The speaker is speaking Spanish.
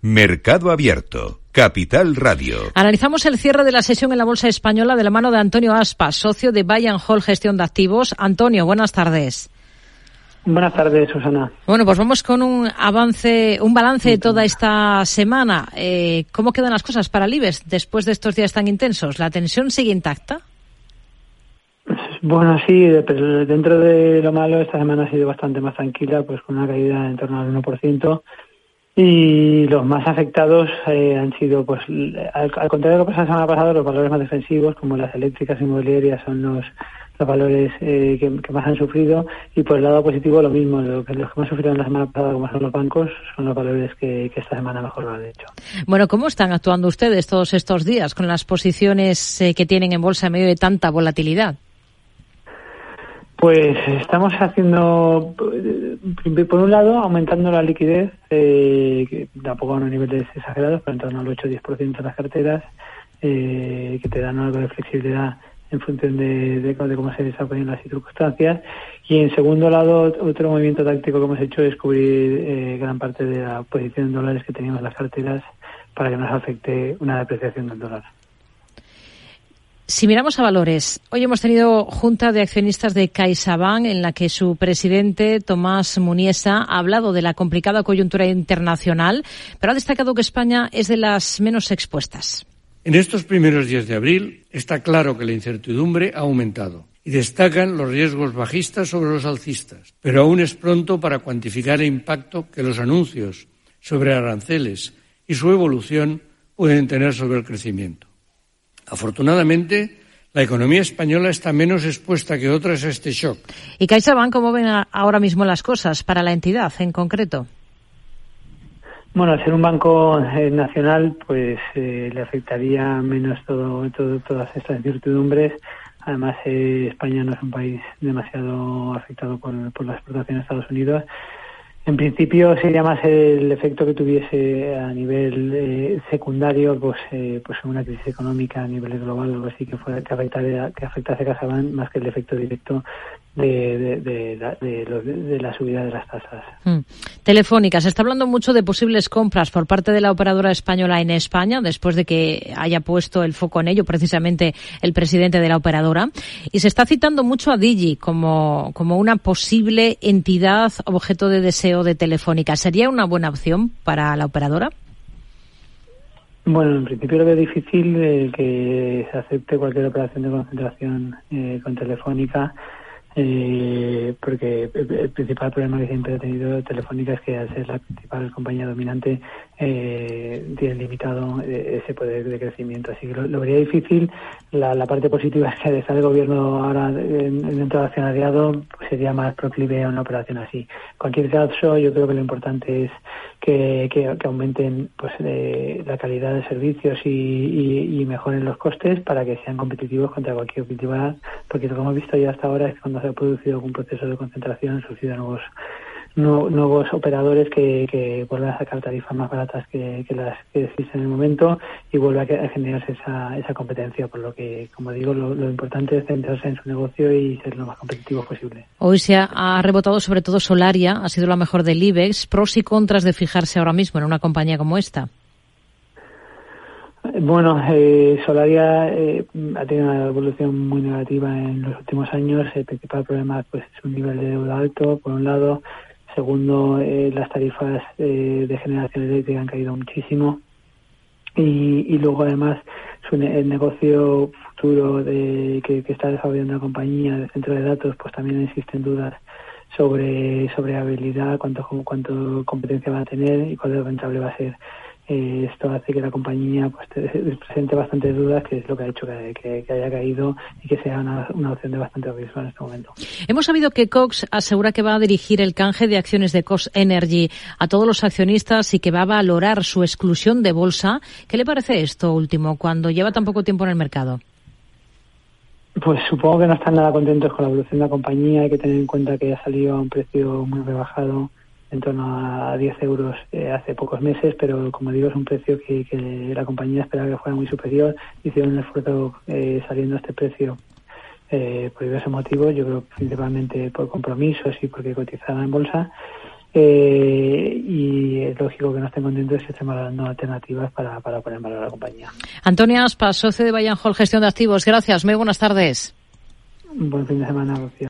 Mercado Abierto, Capital Radio. Analizamos el cierre de la sesión en la Bolsa Española de la mano de Antonio Aspas, socio de Buy and Hold Gestión de Activos. Antonio, buenas tardes. Buenas tardes, Susana. Bueno, pues vamos con un balance de toda esta semana. ¿Cómo quedan las cosas para el IBEX después de estos días tan intensos? ¿La tensión sigue intacta? Bueno, sí, pero dentro de lo malo, esta semana ha sido bastante más tranquila, pues con una caída en torno al 1%. Y los más afectados han sido, pues, al contrario de lo que pasó la semana pasada, los valores más defensivos, como las eléctricas e inmobiliarias, son los valores que más han sufrido. Y por el lado positivo, lo mismo, los que más sufrieron la semana pasada, como son los bancos, son los valores que esta semana mejor lo han hecho. Bueno, ¿cómo están actuando ustedes todos estos días con las posiciones que tienen en bolsa en medio de tanta volatilidad? Pues estamos haciendo, por un lado, aumentando la liquidez, que tampoco a unos niveles exagerados, pero en torno al 8-10% de las carteras, que te dan algo de flexibilidad en función de cómo se desarrollan las circunstancias. Y en segundo lado, otro movimiento táctico que hemos hecho es cubrir gran parte de la posición en dólares que teníamos en las carteras para que no nos afecte una depreciación del dólar. Si miramos a valores, hoy hemos tenido junta de accionistas de CaixaBank en la que su presidente, Tomás Muniesa, ha hablado de la complicada coyuntura internacional, pero ha destacado que España es de las menos expuestas. En estos primeros días de abril está claro que la incertidumbre ha aumentado y destacan los riesgos bajistas sobre los alcistas, pero aún es pronto para cuantificar el impacto que los anuncios sobre aranceles y su evolución pueden tener sobre el crecimiento. Afortunadamente, la economía española está menos expuesta que otras a este shock. ¿Y CaixaBank cómo ven ahora mismo las cosas para la entidad en concreto? Bueno, al ser un banco nacional, pues le afectaría menos todas estas incertidumbres. Además, España no es un país demasiado afectado por la exportación a Estados Unidos. En principio sería más el efecto que tuviese a nivel secundario, pues una crisis económica a nivel global, algo así que afectase a CaixaBank, más que el efecto directo de la subida de las tasas. Telefónica, se está hablando mucho de posibles compras por parte de la operadora española en España, después de que haya puesto el foco en ello precisamente el presidente de la operadora, y se está citando mucho a Digi como una posible entidad objeto de deseo de Telefónica. ¿Sería una buena opción para la operadora? Bueno, en principio lo veo difícil que se acepte cualquier operación de concentración con Telefónica, porque el principal problema que siempre ha tenido Telefónica es que al ser la principal compañía dominante tiene limitado ese poder de crecimiento, así que lo vería difícil. La parte positiva es que al estar el gobierno ahora dentro del accionariado, pues sería más proclive a una operación así. En cualquier caso, yo creo que lo importante es que aumenten pues la calidad de servicios y mejoren los costes para que sean competitivos contra cualquier competitividad, porque lo que hemos visto ya hasta ahora es que cuando se ha producido algún proceso de concentración surgido nuevos operadores que vuelven a sacar tarifas más baratas que las que existen en el momento y vuelve a generarse esa competencia, por lo que, como digo, lo importante es centrarse en su negocio y ser lo más competitivos posible. Hoy se ha rebotado sobre todo Solaria, ha sido la mejor del IBEX. Pros y contras de fijarse ahora mismo en una compañía como esta. Bueno, Solaria ha tenido una evolución muy negativa en los últimos años. El principal problema pues es un nivel de deuda alto, por un lado. Segundo, las tarifas de generación eléctrica han caído muchísimo. Y luego, además, el negocio futuro que está desarrollando la compañía de centro de datos, pues también existen dudas sobre habilidad, cuánto competencia va a tener y cuál de rentable va a ser. Esto hace que la compañía pues presente bastantes dudas, que es lo que ha hecho que haya caído y que sea una opción de bastante riesgo en este momento. Hemos sabido que Cox asegura que va a dirigir el canje de acciones de Cox Energy a todos los accionistas y que va a valorar su exclusión de bolsa. ¿Qué le parece esto último, cuando lleva tan poco tiempo en el mercado? Pues supongo que no están nada contentos con la evolución de la compañía. Hay que tener en cuenta que ha salido a un precio muy rebajado, en torno a 10 euros hace pocos meses, pero como digo, es un precio que la compañía esperaba que fuera muy superior. Hicieron un esfuerzo saliendo a este precio por diversos motivos, yo creo principalmente por compromisos y porque cotizaba en bolsa. y es lógico que no estén contentos si estemos dando alternativas para poner en valor a la compañía. Antonio Aspas, socio de Buy and Hold Gestión de Activos. Gracias, muy buenas tardes. Un buen fin de semana, Rocío.